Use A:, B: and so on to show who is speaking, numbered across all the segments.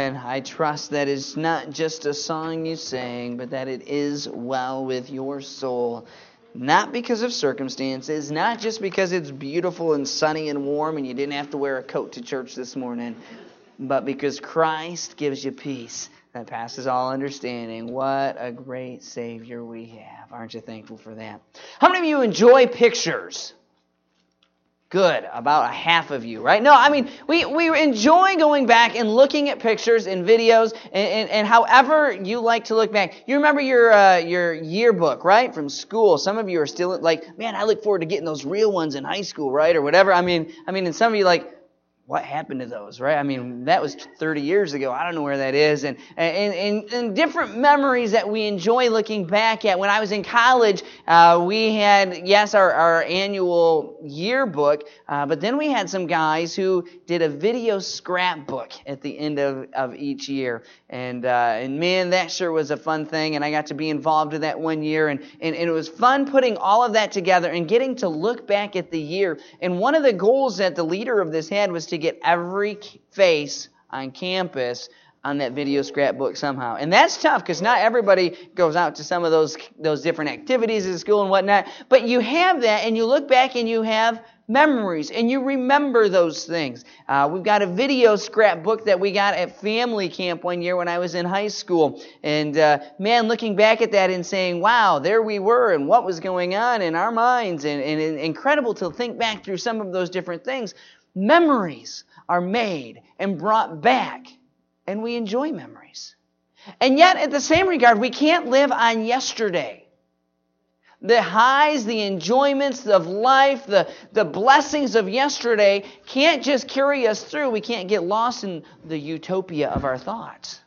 A: Amen. I trust that it's not just a song you sang, but that it is well with your soul. Not because of circumstances, not just because it's beautiful and sunny and warm and you didn't have to wear a coat to church this morning, but because Christ gives you peace that passes all understanding. What a great Savior we have. Aren't you thankful for that? How many of you enjoy pictures? Good, about a half of you, right? No, I mean, we enjoy going back and looking at pictures and videos and however you like to look back. You remember your yearbook, right, from school. Some of you are still like, man, I look forward to getting those real ones in high school, right, or whatever. I mean, and some of you like, what happened to those, right? I mean, that was 30 years ago. I don't know where that is. And different memories that we enjoy looking back at. When I was in college, we had, yes, our annual yearbook, but then we had some guys who did a video scrapbook at the end of each year. And man, that sure was a fun thing. And I got to be involved in that one year. And it was fun putting all of that together and getting to look back at the year. And one of the goals that the leader of this had was to get every face on campus on that video scrapbook somehow. And that's tough because not everybody goes out to some of those different activities at school and whatnot. But you have that and you look back and you have memories and you remember those things. We've got a video scrapbook that we got at family camp one year when I was in high school. And man, looking back at that and saying, wow, there we were and what was going on in our minds. And incredible to think back through some of those different things. Memories are made and brought back, and we enjoy memories. And yet, at the same regard, we can't live on yesterday. The highs, the enjoyments of life, the blessings of yesterday can't just carry us through. We can't get lost in the utopia of our thoughts.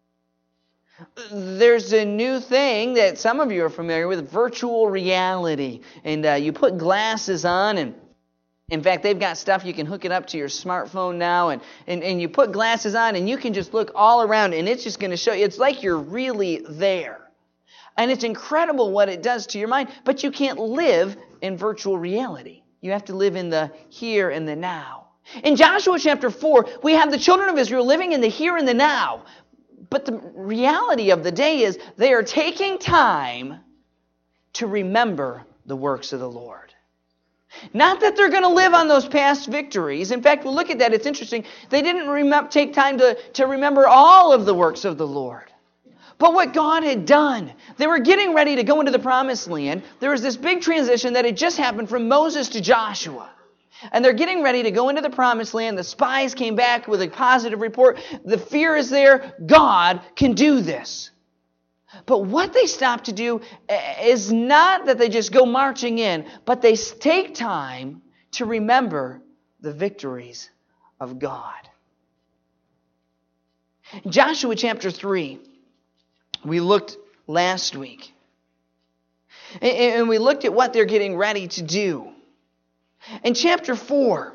A: There's a new thing that some of you are familiar with, virtual reality. And you put glasses on and in fact, they've got stuff you can hook it up to your smartphone now, and you put glasses on, and you can just look all around, and it's just going to show you. It's like you're really there. And it's incredible what it does to your mind, but you can't live in virtual reality. You have to live in the here and the now. In Joshua chapter 4, we have the children of Israel living in the here and the now. But the reality of the day is they are taking time to remember the works of the Lord. Not that they're going to live on those past victories. In fact, we'll look at that. It's interesting. They didn't take time to remember all of the works of the Lord. But what God had done. They were getting ready to go into the promised land. There was this big transition that had just happened from Moses to Joshua. And they're getting ready to go into the promised land. The spies came back with a positive report. The fear is there. God can do this. But what they stop to do is not that they just go marching in, but they take time to remember the victories of God. Joshua chapter 3, we looked last week. And we looked at what they're getting ready to do. In chapter 4,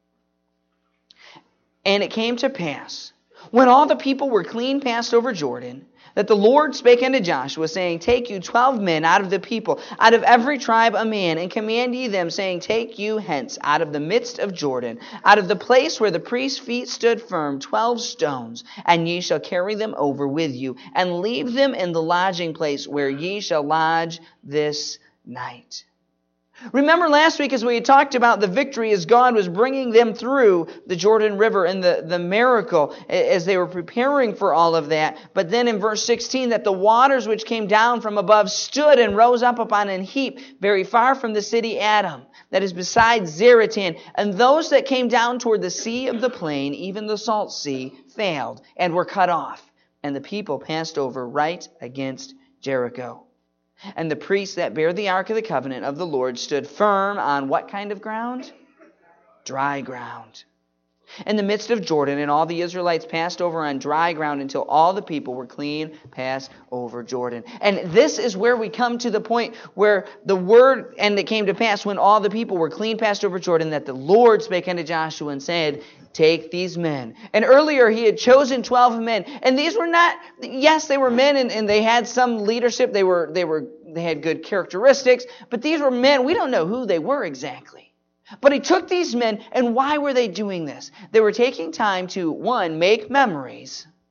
A: and it came to pass, when all the people were clean passed over Jordan, that the Lord spake unto Joshua, saying, Take you 12 men out of the people, out of every tribe a man, and command ye them, saying, Take you hence out of the midst of Jordan, out of the place where the priest's feet stood firm, 12 stones, and ye shall carry them over with you, and leave them in the lodging place where ye shall lodge this night. Remember last week as we talked about the victory as God was bringing them through the Jordan River and the miracle as they were preparing for all of that. But then in verse 16 that the waters which came down from above stood and rose up upon an heap very far from the city Adam, that is beside Zaratan. And those that came down toward the sea of the plain, even the salt sea, failed and were cut off. And the people passed over right against Jericho. And the priests that bare the ark of the covenant of the Lord stood firm on what kind of ground? Dry ground. In the midst of Jordan, and all the Israelites passed over on dry ground until all the people were clean passed over Jordan. And this is where we come to the point where the word, and it came to pass when all the people were clean passed over Jordan, that the Lord spake unto Joshua and said, Take these men. And earlier he had chosen 12 men. And these were not, yes, they were men and they had some leadership. They had good characteristics. But these were men, we don't know who they were exactly. But he took these men, and why were they doing this? They were taking time to, one, make memories,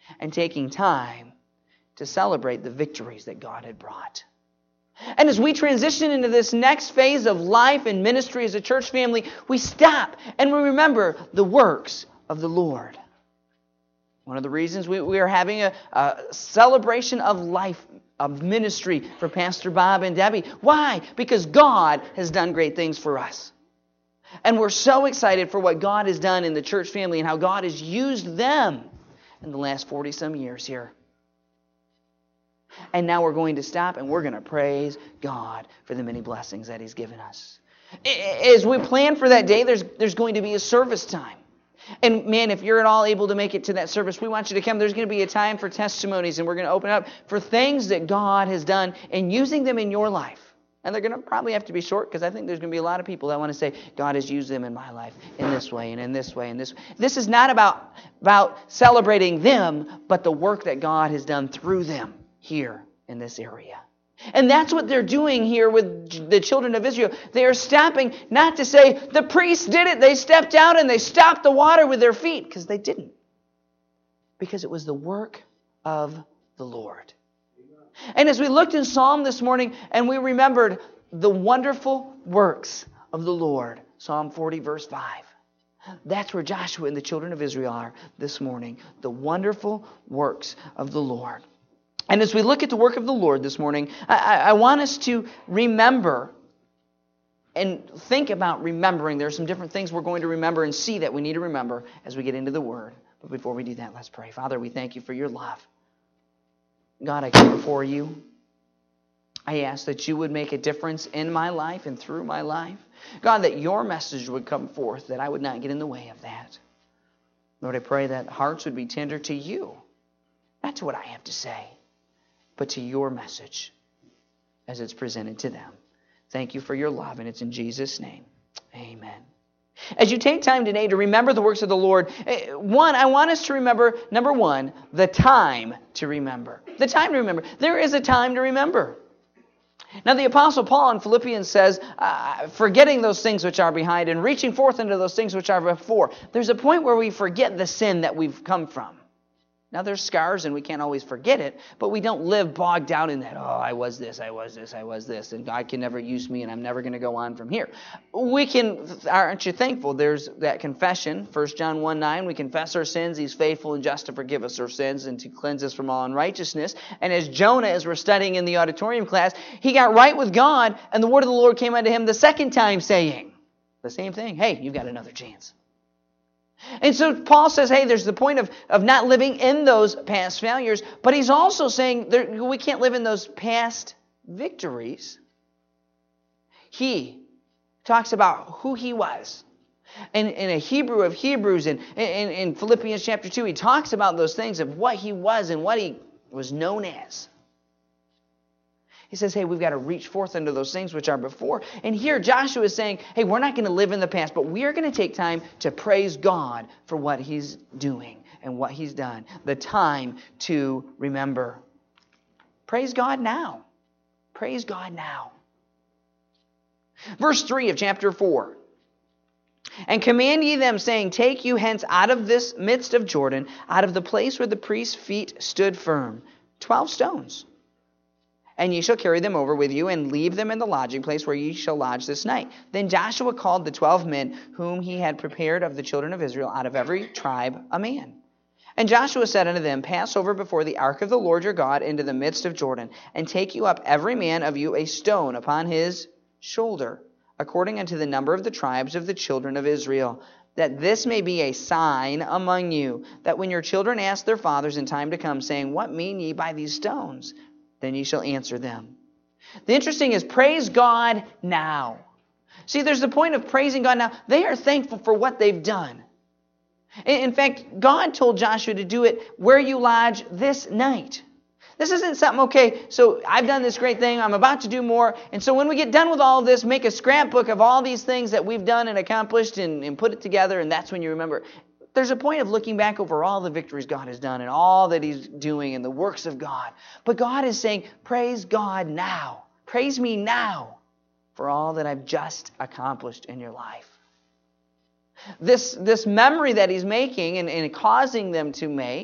A: and taking time to celebrate the victories that God had brought. And as we transition into this next phase of life and ministry as a church family, we stop and we remember the works of the Lord. One of the reasons we are having a celebration of life, of ministry for Pastor Bob and Debbie. Why? Because God has done great things for us. And we're so excited for what God has done in the church family and how God has used them in the last 40-some years here. And now we're going to stop and we're going to praise God for the many blessings that He's given us. As we plan for that day, there's going to be a service time. And man, if you're at all able to make it to that service, we want you to come. There's going to be a time for testimonies, and we're going to open up for things that God has done and using them in your life. And they're going to probably have to be short, because I think there's going to be a lot of people that want to say, God has used them in my life in this way and in this way and this way. This is not about celebrating them, but the work that God has done through them here in this area. And that's what they're doing here with the children of Israel. They are stopping, not to say, the priests did it. They stepped out and they stopped the water with their feet, because they didn't. Because it was the work of the Lord. And as we looked in Psalm this morning and we remembered the wonderful works of the Lord, Psalm 40 verse 5. That's where Joshua and the children of Israel are this morning. The wonderful works of the Lord. And as we look at the work of the Lord this morning, I want us to remember and think about remembering. There are some different things we're going to remember and see that we need to remember as we get into the Word. But before we do that, let's pray. Father, we thank you for your love. God, I come before you. I ask that you would make a difference in my life and through my life. God, that your message would come forth, that I would not get in the way of that. Lord, I pray that hearts would be tender to you, not to what I have to say, but to your message as it's presented to them. Thank you for your love, and it's in Jesus' name. Amen. As you take time today to remember the works of the Lord, I want us to remember, number one, the time to remember. The time to remember. There is a time to remember. Now, the Apostle Paul in Philippians says, forgetting those things which are behind and reaching forth into those things which are before. There's a point where we forget the sin that we've come from. Now, there's scars, and we can't always forget it, but we don't live bogged down in that, I was this, and God can never use me, and I'm never going to go on from here. We can, aren't you thankful? There's that confession, 1 John 1:9, we confess our sins, He's faithful and just to forgive us our sins and to cleanse us from all unrighteousness. And as Jonah, as we're studying in the auditorium class, he got right with God, and the word of the Lord came unto him the second time, saying the same thing, hey, you've got another chance. And so Paul says, hey, there's the point of not living in those past failures, but he's also saying we can't live in those past victories. He talks about who he was. And in a Hebrew of Hebrews, and in Philippians chapter 2, he talks about those things of what he was and what he was known as. He says, hey, we've got to reach forth into those things which are before. And here Joshua is saying, hey, we're not going to live in the past, but we are going to take time to praise God for what He's doing and what He's done. The time to remember. Praise God now. Praise God now. Verse 3 of chapter 4. And command ye them, saying, take you hence out of this midst of Jordan, out of the place where the priest's feet stood firm, 12 stones. And ye shall carry them over with you, and leave them in the lodging place where ye shall lodge this night. Then Joshua called the 12 men whom he had prepared of the children of Israel, out of every tribe a man. And Joshua said unto them, pass over before the ark of the Lord your God into the midst of Jordan, and take you up every man of you a stone upon his shoulder, according unto the number of the tribes of the children of Israel, that this may be a sign among you, that when your children ask their fathers in time to come, saying, what mean ye by these stones? Then ye shall answer them. The interesting is, praise God now. See, there's the point of praising God now. They are thankful for what they've done. In fact, God told Joshua to do it where you lodge this night. This isn't something, okay, so I've done this great thing, I'm about to do more, and so when we get done with all of this, make a scrapbook of all these things that we've done and accomplished and put it together, and that's when you remember. There's a point of looking back over all the victories God has done and all that He's doing and the works of God. But God is saying, praise God now. Praise me now for all that I've just accomplished in your life. This memory that He's making and causing them to make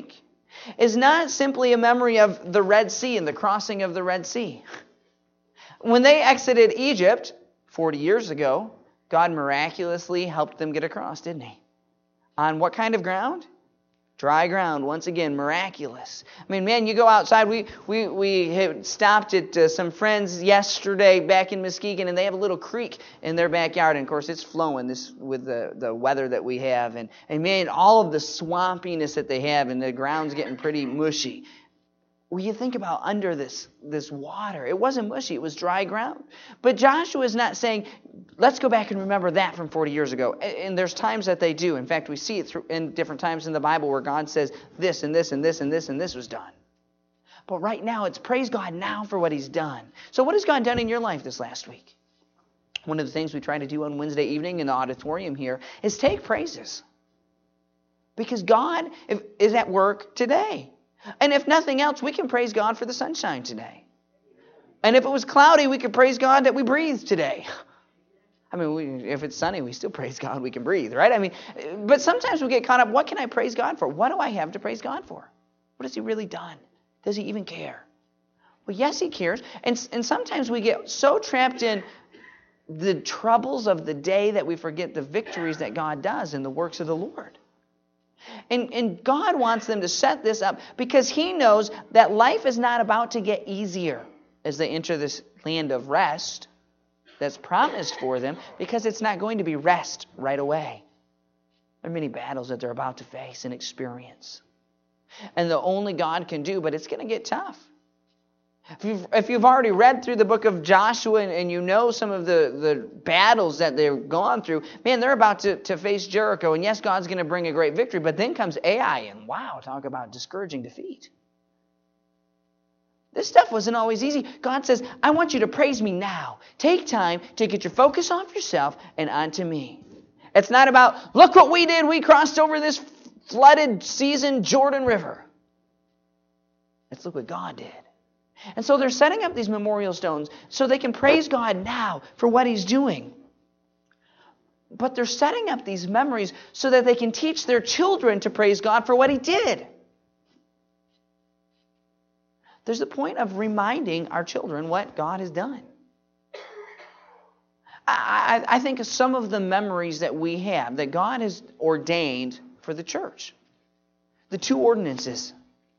A: is not simply a memory of the Red Sea and the crossing of the Red Sea. When they exited Egypt 40 years ago, God miraculously helped them get across, didn't He? On what kind of ground? Dry ground, once again, miraculous. I mean, man, you go outside. We had stopped at some friends yesterday back in Muskegon, and they have a little creek in their backyard. And, of course, it's flowing with the weather that we have. And man, all of the swampiness that they have, and the ground's getting pretty mushy. Well, you think about under this water. It wasn't mushy. It was dry ground. But Joshua is not saying, let's go back and remember that from 40 years ago. And there's times that they do. In fact, we see it in different times in the Bible where God says this and this and this and this and this was done. But right now, it's praise God now for what He's done. So what has God done in your life this last week? One of the things we try to do on Wednesday evening in the auditorium here is take praises. Because God is at work today. And if nothing else, we can praise God for the sunshine today. And if it was cloudy, we could praise God that we breathe today. I mean, if it's sunny, we still praise God we can breathe, right? I mean, but sometimes we get caught up, what can I praise God for? What do I have to praise God for? What has He really done? Does He even care? Well, yes, He cares. And sometimes we get so trapped in the troubles of the day that we forget the victories that God does in the works of the Lord. And God wants them to set this up because He knows that life is not about to get easier as they enter this land of rest that's promised for them, because it's not going to be rest right away. There are many battles that they're about to face and experience. And the only God can do, but it's going to get tough. If you've already read through the book of Joshua and you know some of the battles that they've gone through, man, they're about to face Jericho. And yes, God's going to bring a great victory, but then comes Ai, and wow, talk about discouraging defeat. This stuff wasn't always easy. God says, I want you to praise me now. Take time to get your focus off yourself and onto me. It's not about, look what we did. We crossed over this flooded season Jordan River. Let's look what God did. And so they're setting up these memorial stones so they can praise God now for what He's doing. But they're setting up these memories so that they can teach their children to praise God for what He did. There's the point of reminding our children what God has done. I think of some of the memories that we have that God has ordained for the church. The 2 ordinances.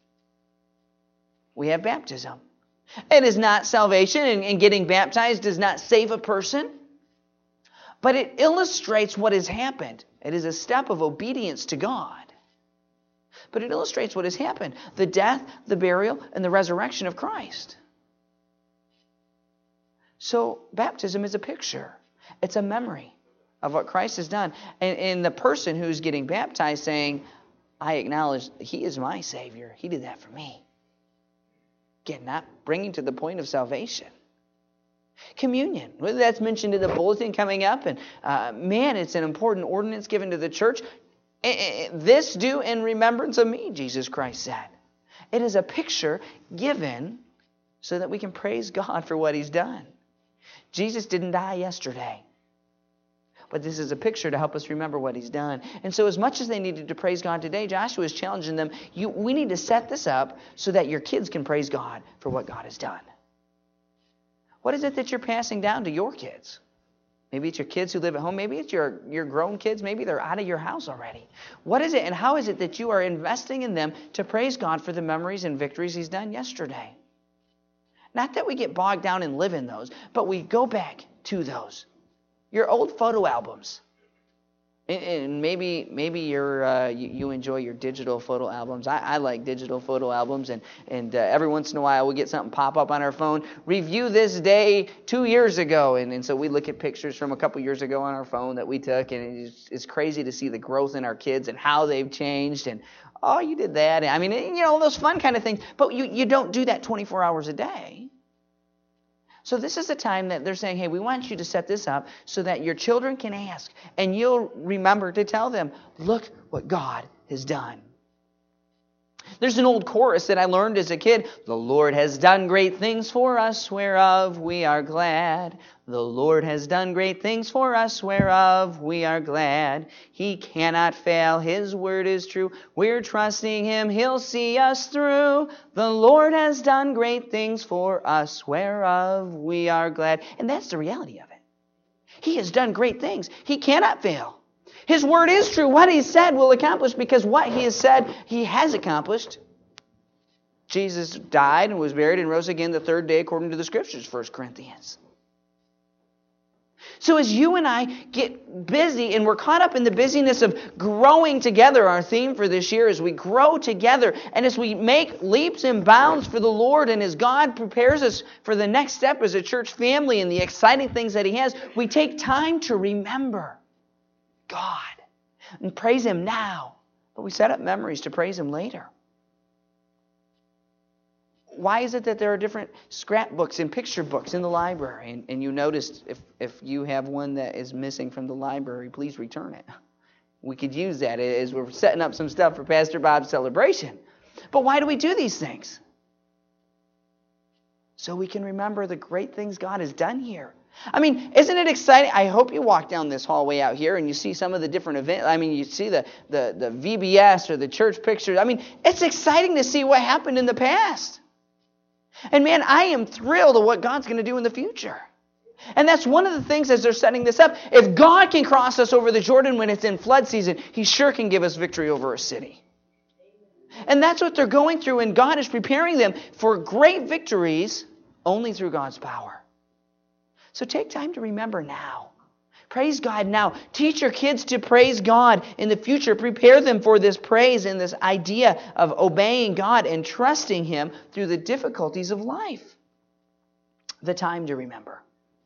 A: We have baptism. It is not salvation, and getting baptized does not save a person. But it illustrates what has happened. It is a step of obedience to God. But it illustrates what has happened. The death, the burial, and the resurrection of Christ. So baptism is a picture. It's a memory of what Christ has done. And the person who's getting baptized saying, I acknowledge He is my Savior. He did that for me. Again, not bringing to the point of salvation. Communion, whether that's mentioned in the bulletin coming up, and man, it's an important ordinance given to the church. This do in remembrance of me, Jesus Christ said. It is a picture given so that we can praise God for what He's done. Jesus didn't die yesterday. But this is a picture to help us remember what He's done. And so as much as they needed to praise God today, Joshua is challenging them, we need to set this up so that your kids can praise God for what God has done. What is it that you're passing down to your kids? Maybe it's your kids who live at home. Maybe it's your grown kids. Maybe they're out of your house already. What is it and how is it that you are investing in them to praise God for the memories and victories He's done yesterday? Not that we get bogged down and live in those, but we go back to those. Your old photo albums. And maybe you enjoy your digital photo albums. I like digital photo albums, and every once in a while we get something pop up on our phone. Review this day 2 years ago, and so we look at pictures from a couple years ago on our phone that we took, and it's crazy to see the growth in our kids and how they've changed. And oh, you did that. I mean, those fun kind of things. But you don't do that 24 hours a day. So this is the time that they're saying, hey, we want you to set this up so that your children can ask. And you'll remember to tell them, look what God has done. There's an old chorus that I learned as a kid. The Lord has done great things for us, whereof we are glad. The Lord has done great things for us, whereof we are glad. He cannot fail, His word is true. We're trusting Him, He'll see us through. The Lord has done great things for us, whereof we are glad. And that's the reality of it. He has done great things. He cannot fail. His word is true. What He said will accomplish, because what He has said, He has accomplished. Jesus died and was buried and rose again the third day according to the Scriptures, 1 Corinthians. So as you and I get busy, and we're caught up in the busyness of growing together, our theme for this year is we grow together, and as we make leaps and bounds for the Lord, and as God prepares us for the next step as a church family and the exciting things that He has, we take time to remember God and praise Him now, but we set up memories to praise Him later. Why is it that there are different scrapbooks and picture books in the library? And you noticed if you have one that is missing from the library, please return it. We could use that as we're setting up some stuff for Pastor Bob's celebration. But why do we do these things? So we can remember the great things God has done here. I mean, isn't it exciting? I hope you walk down this hallway out here and you see some of the different events. I mean, you see the VBS or the church pictures. I mean, it's exciting to see what happened in the past. And man, I am thrilled at what God's going to do in the future. And that's one of the things as they're setting this up. If God can cross us over the Jordan when it's in flood season, He sure can give us victory over a city. And that's what they're going through, and God is preparing them for great victories only through God's power. So take time to remember now. Praise God now. Teach your kids to praise God in the future. Prepare them for this praise and this idea of obeying God and trusting Him through the difficulties of life. The time to remember.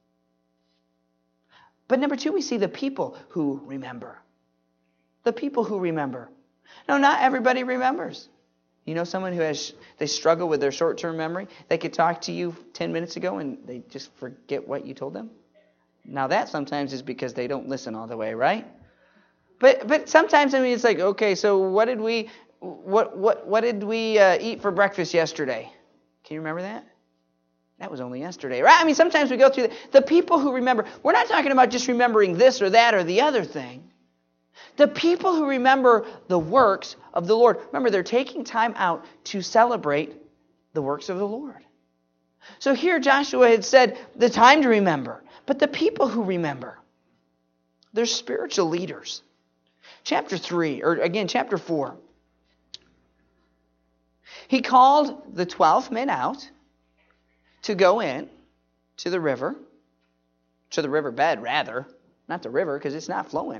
A: But number two, we see the people who remember. The people who remember. No, not everybody remembers. You know someone who they struggle with their short-term memory? They could talk to you 10 minutes ago and they just forget what you told them? Now that sometimes is because they don't listen all the way, right? But sometimes, I mean, it's like, okay, so what did we eat for breakfast yesterday? Can you remember that? That was only yesterday, right? I mean, sometimes we go through the people who remember. We're not talking about just remembering this or that or the other thing. The people who remember the works of the Lord. Remember, they're taking time out to celebrate the works of the Lord. So here Joshua had said the time to remember. But the people who remember, they're spiritual leaders. Chapter 4. He called the 12 men out to go in to the riverbed rather, not the river because it's not flowing.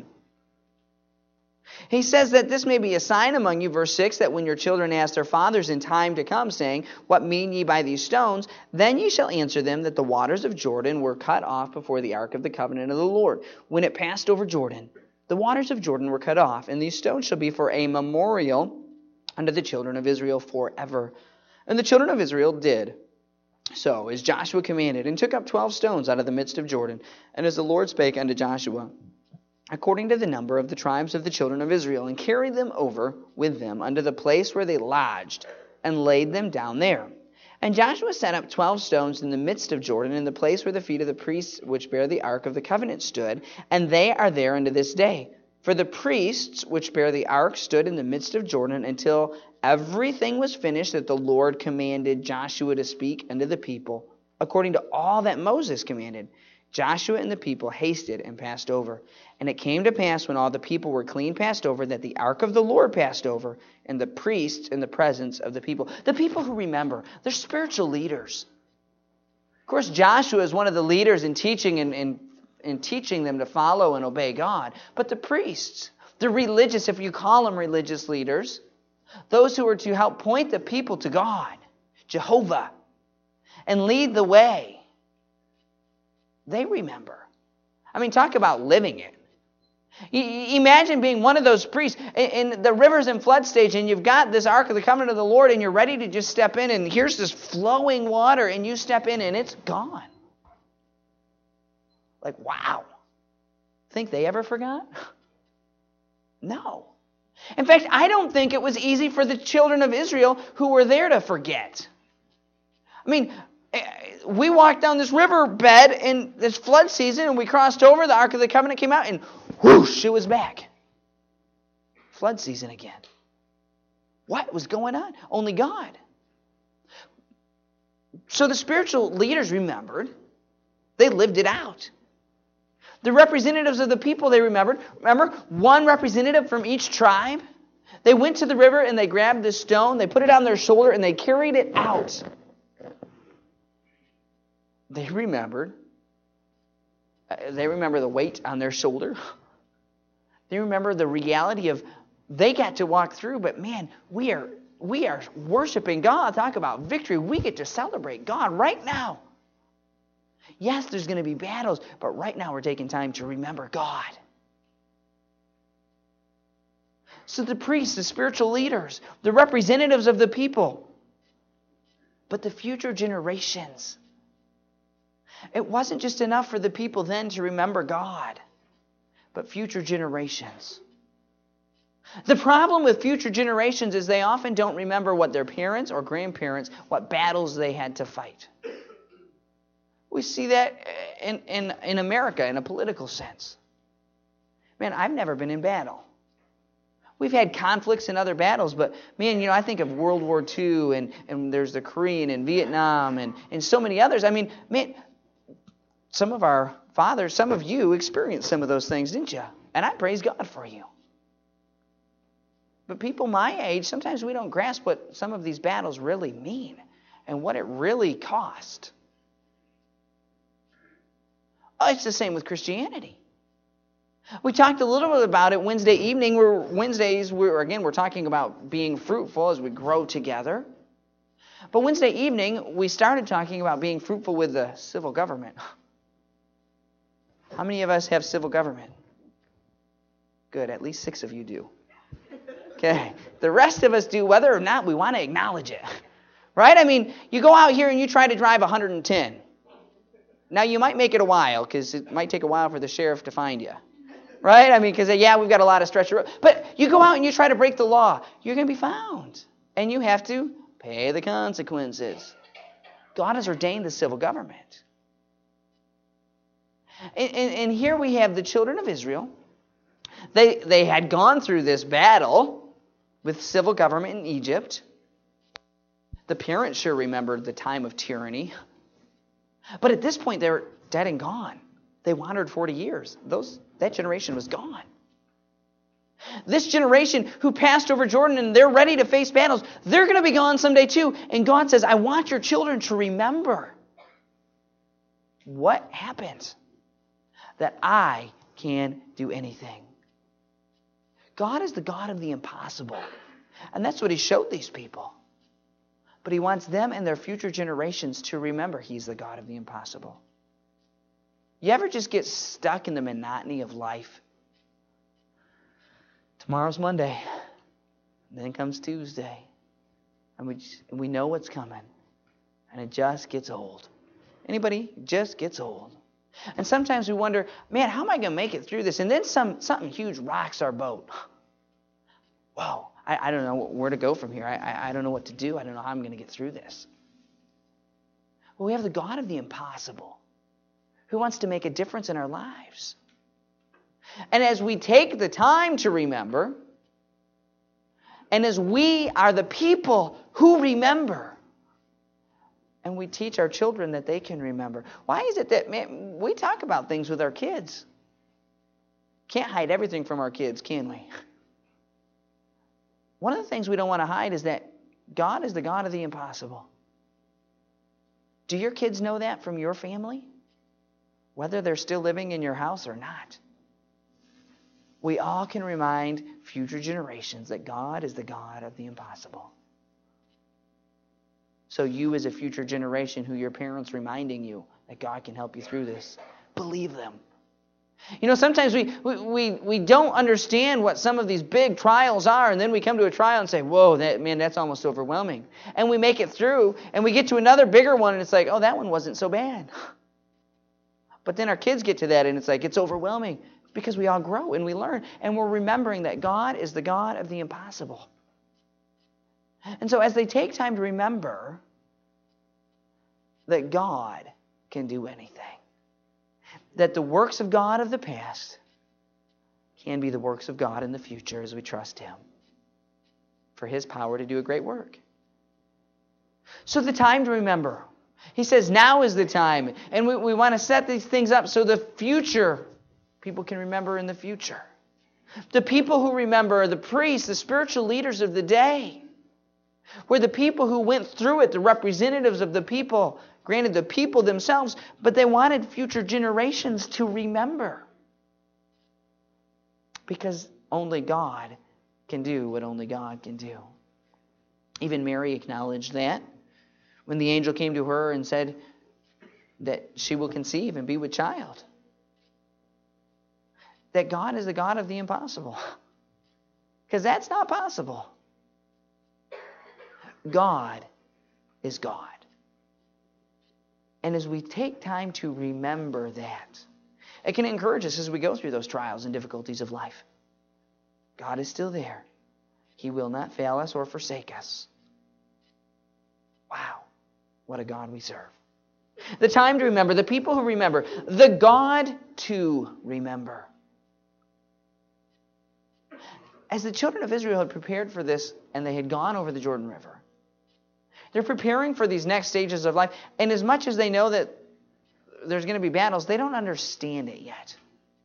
A: He says that this may be a sign among you, verse 6, that when your children ask their fathers in time to come, saying, what mean ye by these stones? Then ye shall answer them that the waters of Jordan were cut off before the ark of the covenant of the Lord. When it passed over Jordan, the waters of Jordan were cut off, and these stones shall be for a memorial unto the children of Israel forever. And the children of Israel did so, as Joshua commanded, and took up 12 stones out of the midst of Jordan, and as the Lord spake unto Joshua, according to the number of the tribes of the children of Israel, and carried them over with them unto the place where they lodged, and laid them down there. And Joshua set up 12 stones in the midst of Jordan, in the place where the feet of the priests which bear the ark of the covenant stood, and they are there unto this day. For the priests which bear the ark stood in the midst of Jordan until everything was finished that the Lord commanded Joshua to speak unto the people, according to all that Moses commanded. Joshua and the people hasted and passed over. And it came to pass when all the people were clean passed over, that the ark of the Lord passed over, and the priests in the presence of the people. The people who remember, they're spiritual leaders. Of course, Joshua is one of the leaders in teaching and teaching them to follow and obey God. But the priests, the religious, if you call them religious leaders, those who are to help point the people to God, Jehovah, and lead the way, they remember. I mean, talk about living it. Imagine being one of those priests in the rivers and flood stage, and you've got this Ark of the Covenant of the Lord, and you're ready to just step in, and here's this flowing water, and you step in, and it's gone. Like, wow. Think they ever forgot? No. In fact, I don't think it was easy for the children of Israel who were there to forget. I mean, we walked down this river bed in this flood season, and we crossed over, the Ark of the Covenant came out, and whoosh, it was back. Flood season again. What was going on? Only God. So the spiritual leaders remembered. They lived it out. The representatives of the people, they remembered. Remember, one representative from each tribe. They went to the river and they grabbed this stone. They put it on their shoulder and they carried it out. They remembered. They remember the weight on their shoulder. They remember the reality of they got to walk through, but man, we are worshiping God. Talk about victory. We get to celebrate God right now. Yes, there's going to be battles, but right now we're taking time to remember God. So the priests, the spiritual leaders, the representatives of the people, but the future generations. It wasn't just enough for the people then to remember God, but future generations. The problem with future generations is they often don't remember what their parents or grandparents, what battles they had to fight. We see that in America in a political sense. Man, I've never been in battle. We've had conflicts in other battles, but man, I think of World War II and there's the Korean and Vietnam and so many others. I mean, man, some of our fathers, some of you experienced some of those things, didn't you? And I praise God for you. But people my age, sometimes we don't grasp what some of these battles really mean and what it really cost. Oh, it's the same with Christianity. We talked a little bit about it Wednesday evening. We're talking about being fruitful as we grow together. But Wednesday evening, we started talking about being fruitful with the civil government. How many of us have civil government? Good, at least 6 of you do. Okay, the rest of us do, whether or not we want to acknowledge it. Right? I mean, you go out here and you try to drive 110. Now, you might make it a while, because it might take a while for the sheriff to find you. Right? I mean, because, we've got a lot of stretch of road. But you go out and you try to break the law, you're going to be found. And you have to pay the consequences. God has ordained the civil government. And here we have the children of Israel. They had gone through this battle with civil government in Egypt. The parents sure remembered the time of tyranny. But at this point, they're dead and gone. They wandered 40 years. That generation was gone. This generation who passed over Jordan and they're ready to face battles, they're going to be gone someday too. And God says, I want your children to remember what happened, that I can do anything. God is the God of the impossible. And that's what He showed these people. But He wants them and their future generations to remember He's the God of the impossible. You ever just get stuck in the monotony of life? Tomorrow's Monday. Then comes Tuesday. And we know what's coming. And it just gets old. Anybody? It just gets old. And sometimes we wonder, man, how am I going to make it through this? And then something huge rocks our boat. Whoa, I don't know where to go from here. I don't know what to do. I don't know how I'm going to get through this. Well, we have the God of the impossible who wants to make a difference in our lives. And as we take the time to remember, and as we are the people who remember, and we teach our children that they can remember. Why is it that, man, we talk about things with our kids? Can't hide everything from our kids, can we? One of the things we don't want to hide is that God is the God of the impossible. Do your kids know that from your family? Whether they're still living in your house or not. We all can remind future generations that God is the God of the impossible. So you as a future generation who your parents reminding you that God can help you through this, believe them. Sometimes we don't understand what some of these big trials are, and then we come to a trial and say, whoa, that's almost overwhelming. And we make it through, and we get to another bigger one, and it's like, oh, that one wasn't so bad. But then our kids get to that, and it's like, it's overwhelming. because we all grow and we learn, and we're remembering that God is the God of the impossible. And so as they take time to remember that God can do anything, that the works of God of the past can be the works of God in the future as we trust Him for His power to do a great work. So the time to remember. He says now is the time. And we want to set these things up so the future, people can remember in the future. The people who remember are the priests, the spiritual leaders of the day. We're the people who went through it, the representatives of the people. Granted, the people themselves, but they wanted future generations to remember. Because only God can do what only God can do. Even Mary acknowledged that when the angel came to her and said that she will conceive and be with child. That God is the God of the impossible. Because that's not possible. God is God. And as we take time to remember that, it can encourage us as we go through those trials and difficulties of life. God is still there. He will not fail us or forsake us. Wow, what a God we serve. The time to remember, the people who remember, the God to remember. As the children of Israel had prepared for this and they had gone over the Jordan River, they're preparing for these next stages of life. And as much as they know that there's going to be battles, they don't understand it yet.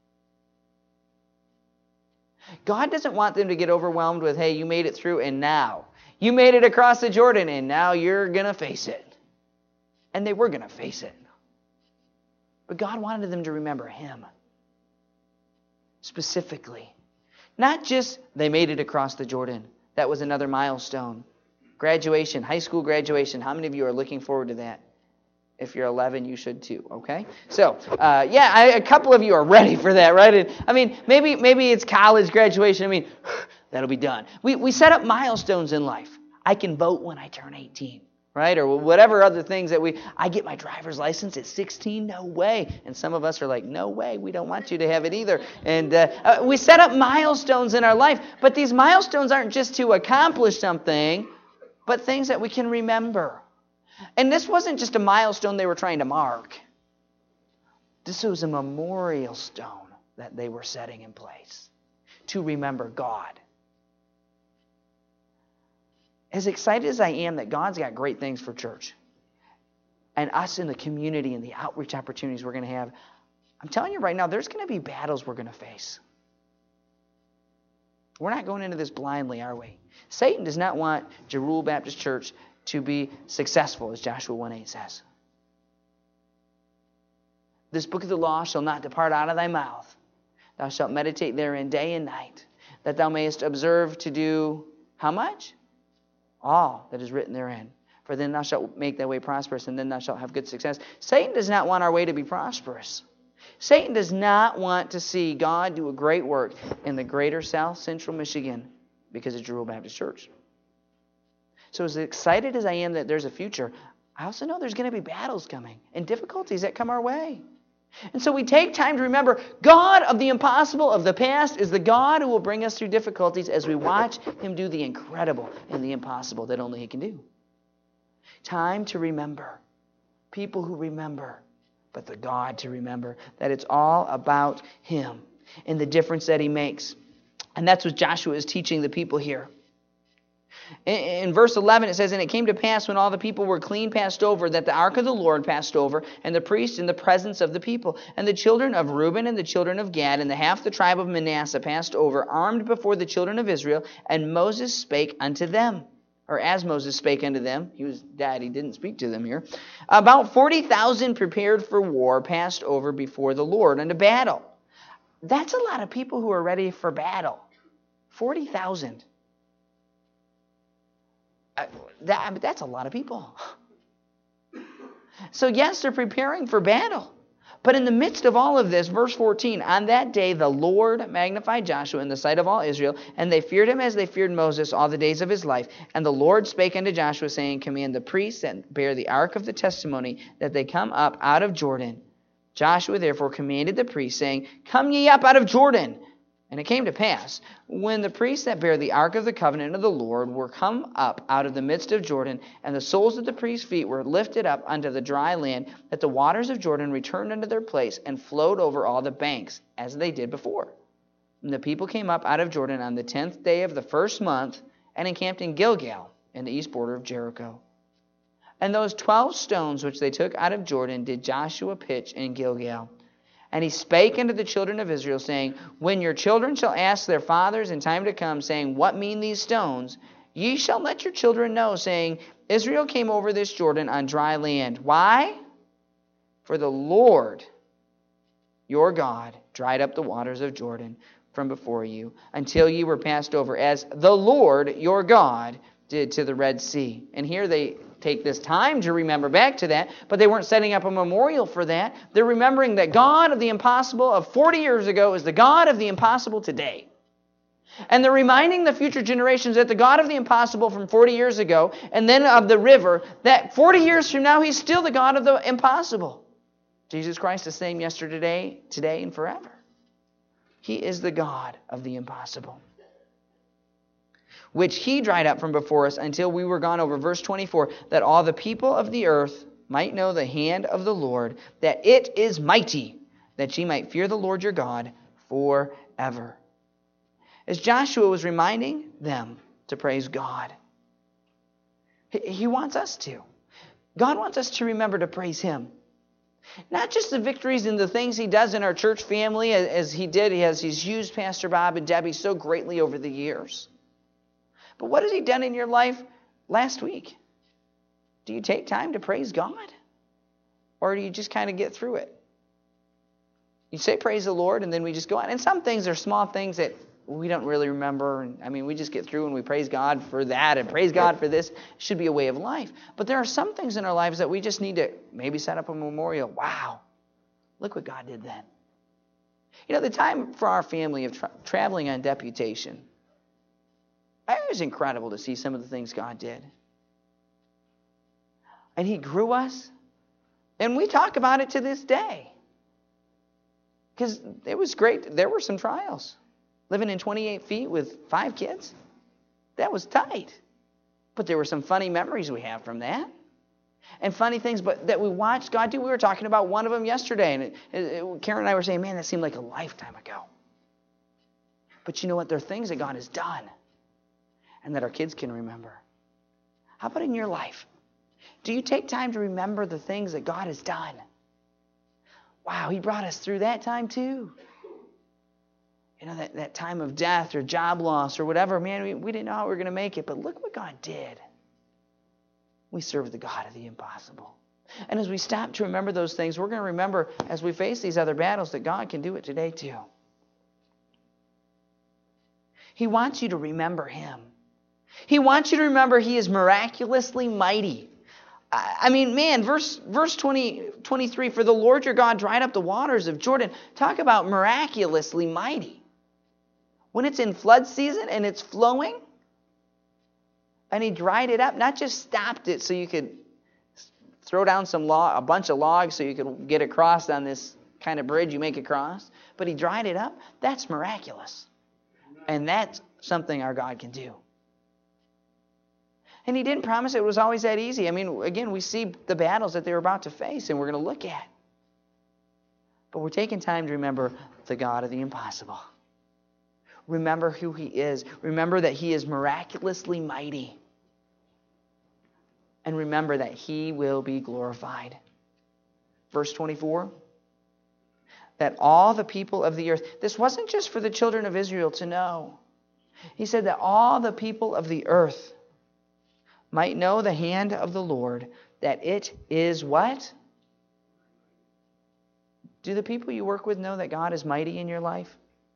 A: God doesn't want them to get overwhelmed with, hey, you made it through and now. You made it across the Jordan and now you're going to face it. And they were going to face it. But God wanted them to remember Him. Specifically. Not just they made it across the Jordan. That was another milestone. Graduation, high school graduation. How many of you are looking forward to that? If you're 11, you should too, okay? So, a couple of you are ready for that, right? And, I mean, maybe it's college graduation. I mean, that'll be done. We set up milestones in life. I can vote when I turn 18, right? Or whatever other things that I get my driver's license at 16? No way. And some of us are like, no way, we don't want you to have it either. And we set up milestones in our life. But these milestones aren't just to accomplish something, but things that we can remember. And this wasn't just a milestone they were trying to mark. This was a memorial stone that they were setting in place to remember God. As excited as I am that God's got great things for church and us in the community and the outreach opportunities we're going to have, I'm telling you right now, there's going to be battles we're going to face. We're not going into this blindly, are we? Satan does not want Jeruel Baptist Church to be successful, as Joshua 1:8 says. This book of the law shall not depart out of thy mouth. Thou shalt meditate therein day and night, that thou mayest observe to do how much? All that is written therein. For then thou shalt make thy way prosperous, and then thou shalt have good success. Satan does not want our way to be prosperous. Satan does not want to see God do a great work in the greater South Central Michigan because of Jeruel Baptist Church. So as excited as I am that there's a future, I also know there's going to be battles coming and difficulties that come our way. And so we take time to remember God of the impossible of the past is the God who will bring us through difficulties as we watch Him do the incredible and the impossible that only He can do. Time to remember. People who remember, but the God to remember that it's all about Him and the difference that He makes. And that's what Joshua is teaching the people here. In verse 11 it says, and it came to pass when all the people were clean passed over, that the ark of the Lord passed over, and the priest in the presence of the people. And the children of Reuben and the children of Gad and the half the tribe of Manasseh passed over, armed before the children of Israel. And Moses spake unto them. Or as Moses spake unto them, he was dead, he didn't speak to them here. About 40,000 prepared for war passed over before the Lord unto battle. That's a lot of people who are ready for battle. 40,000. That's a lot of people. So yes, they're preparing for battle. But in the midst of all of this, verse 14, on that day the Lord magnified Joshua in the sight of all Israel, and they feared him as they feared Moses all the days of his life. And the Lord spake unto Joshua, saying, command the priests that bear the ark of the testimony, that they come up out of Jordan, Joshua therefore commanded the priests, saying, Come ye up out of Jordan. And it came to pass, when the priests that bear the ark of the covenant of the Lord were come up out of the midst of Jordan, and the soles of the priests' feet were lifted up unto the dry land, that the waters of Jordan returned unto their place, and flowed over all the banks, as they did before. And the people came up out of Jordan on the 10th day of the first month, and encamped in Gilgal, in the east border of Jericho. And those 12 stones which they took out of Jordan did Joshua pitch in Gilgal. And he spake unto the children of Israel, saying, When your children shall ask their fathers in time to come, saying, What mean these stones? Ye shall let your children know, saying, Israel came over this Jordan on dry land. Why? For the Lord your God dried up the waters of Jordan from before you, until ye were passed over, as the Lord your God did to the Red Sea. And here they take this time to remember back to that, but they weren't setting up a memorial for that. They're remembering that God of the impossible of 40 years ago is the God of the impossible today. And they're reminding the future generations that the God of the impossible from 40 years ago, and then of the river, that 40 years from now, He's still the God of the impossible. Jesus Christ is the same yesterday, today, and forever. He is the God of the impossible, which He dried up from before us until we were gone over. Verse 24, that all the people of the earth might know the hand of the Lord, that it is mighty, that ye might fear the Lord your God forever. As Joshua was reminding them to praise God, he wants us to. God wants us to remember to praise Him. Not just the victories and the things He does in our church family, as He's used Pastor Bob and Debbie so greatly over the years. But what has He done in your life last week? Do you take time to praise God? Or do you just kind of get through it? You say praise the Lord and then we just go on. And some things are small things that we don't really remember. I mean, we just get through and we praise God for that and praise God for this. It should be a way of life. But there are some things in our lives that we just need to maybe set up a memorial. Wow, look what God did then. You know, the time for our family of traveling on deputation, it was incredible to see some of the things God did. And He grew us. And we talk about it to this day. Because it was great. There were some trials. Living in 28 feet with 5 kids, that was tight. But there were some funny memories we have from that. And funny things that we watched God do. We were talking about one of them yesterday. And Karen and I were saying, man, that seemed like a lifetime ago. But you know what? There are things that God has done and that our kids can remember. How about in your life? Do you take time to remember the things that God has done? Wow, He brought us through that time too. You know, that time of death or job loss or whatever, man, we didn't know how we were going to make it, but look what God did. We serve the God of the impossible. And as we stop to remember those things, we're going to remember as we face these other battles that God can do it today too. He wants you to remember Him. He wants you to remember He is miraculously mighty. I mean, man, verse 23, for the Lord your God dried up the waters of Jordan. Talk about miraculously mighty. When it's in flood season and it's flowing, and He dried it up, not just stopped it so you could throw down a bunch of logs so you could get across on this kind of bridge you make across, but He dried it up. That's miraculous. And that's something our God can do. And He didn't promise it was always that easy. I mean, again, we see the battles that they were about to face and we're going to look at. But we're taking time to remember the God of the impossible. Remember who He is. Remember that He is miraculously mighty. And remember that He will be glorified. Verse 24. That all the people of the earth. This wasn't just for the children of Israel to know. He said that all the people of the earth might know the hand of the Lord. That it is what? Do the people you work with know that God is mighty in your life?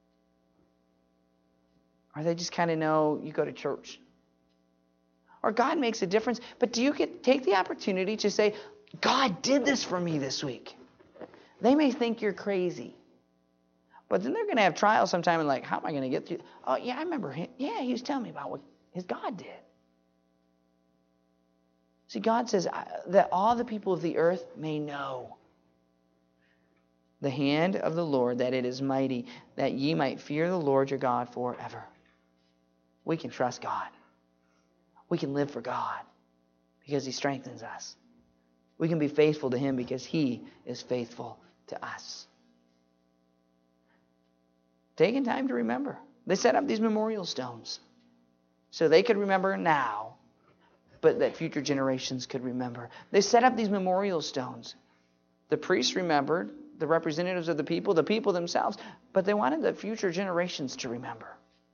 A: Or they just kind of know you go to church? Or God makes a difference. But do you take the opportunity to say, God did this for me this week? They may think you're crazy. But then they're going to have trials sometime and like, how am I going to get through? Oh, yeah, I remember him. Yeah, he was telling me about what his God did. See, God says that all the people of the earth may know. the hand of the Lord, that it is mighty, that ye might fear the Lord your God forever. We can trust God. We can live for God because He strengthens us. We can be faithful to Him because He is faithful to us. Taking time to remember. They set up these memorial stones so they could remember now, but that future generations could remember. They set up these memorial stones. The priests remembered, the representatives of the people themselves, but they wanted the future generations to remember.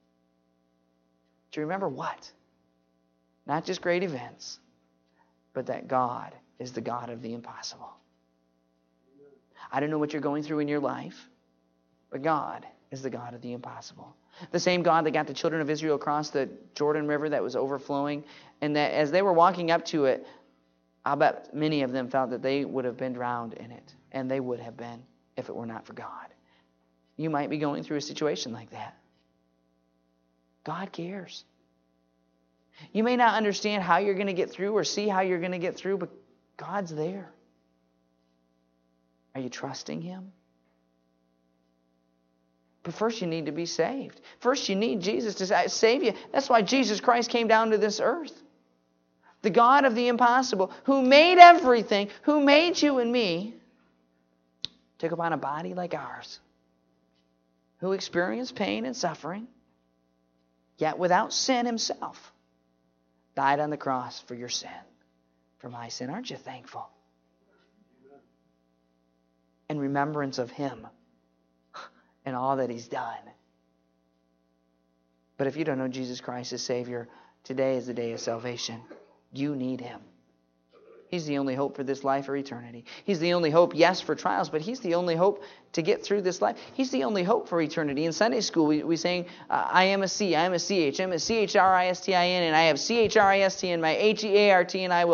A: To remember what? Not just great events, but that God is the God of the impossible. I don't know what you're going through in your life, but God is the God of the impossible. The same God that got the children of Israel across the Jordan River that was overflowing, and that as they were walking up to it, I'll bet many of them felt that they would have been drowned in it, and they would have been if it were not for God. You might be going through a situation like that. God cares. You may not understand how you're going to get through or see how you're going to get through, but God's there. Are you trusting Him? But first you need to be saved. First you need Jesus to save you. That's why Jesus Christ came down to this earth. The God of the impossible, who made everything, who made you and me, took upon a body like ours, who experienced pain and suffering, yet without sin Himself, died on the cross for your sin, for my sin. Aren't you thankful? In remembrance of Him and all that He's done. But if you don't know Jesus Christ as Savior, today is the day of salvation. You need Him. He's the only hope for this life or eternity. He's the only hope, yes, for trials, but He's the only hope to get through this life. He's the only hope for eternity. In Sunday school, we sang, I am a C, I am a CH, I'm a CHRISTIN, and I have CHRIST in my HEART, and I will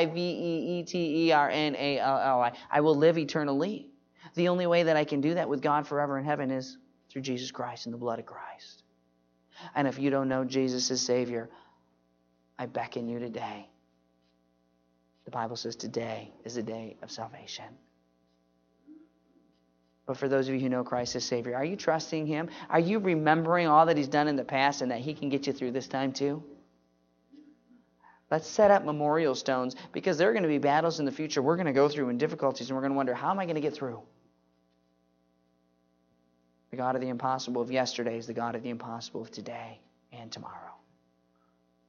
A: LIVEETERNALLI. I will live eternally. The only way that I can do that with God forever in heaven is through Jesus Christ and the blood of Christ. And if you don't know Jesus as Savior, I beckon you today. The Bible says today is the day of salvation. But for those of you who know Christ as Savior, are you trusting Him? Are you remembering all that He's done in the past and that He can get you through this time too? Let's set up memorial stones, because there are going to be battles in the future we're going to go through and difficulties, and we're going to wonder, how am I going to get through? The God of the impossible of yesterday is the God of the impossible of today and tomorrow.